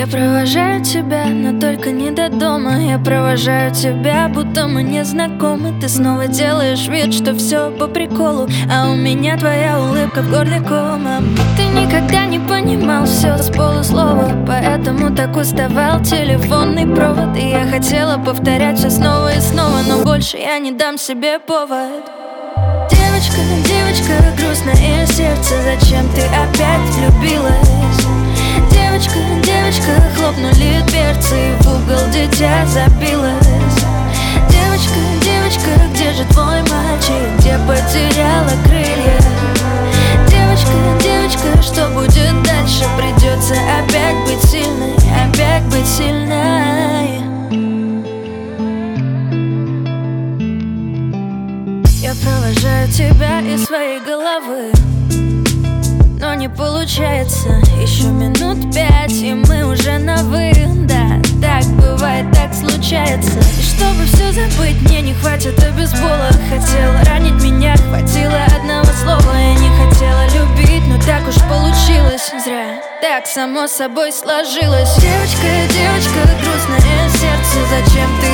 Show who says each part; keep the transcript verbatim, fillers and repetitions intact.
Speaker 1: провожаю тебя, но только не до дома. Я провожаю тебя, будто мы не знакомы. Ты снова делаешь вид, что все по приколу, а у меня твоя улыбка в горле комом. Ты никогда не понимал все с полуслова, поэтому так уставал телефонный провод. И я хотела повторять все снова и снова, но больше я не дам себе повод. Девочка, девочка, грустное сердце, зачем ты опять влюбилась? Девочка, девочка, хлопнули дверцы, в угол дитя забилось. Девочка, девочка, где же твой мальчик, где потеряла крылья? Девочка, девочка, что будет дальше? Придется опять быть сильной, опять быть сильной. Я провожаю тебя из своей головы, но не получается. Еще минут пять, и мы уже на «вы». Да, так бывает, так случается. И чтобы все забыть, мне не хватит обезбола. Хотела ранить меня, хватило одного слова. Я не хотела любить, но так уж получилось. Зря, так само собой сложилось. Девочка, девочка, грустное сердце, зачем ты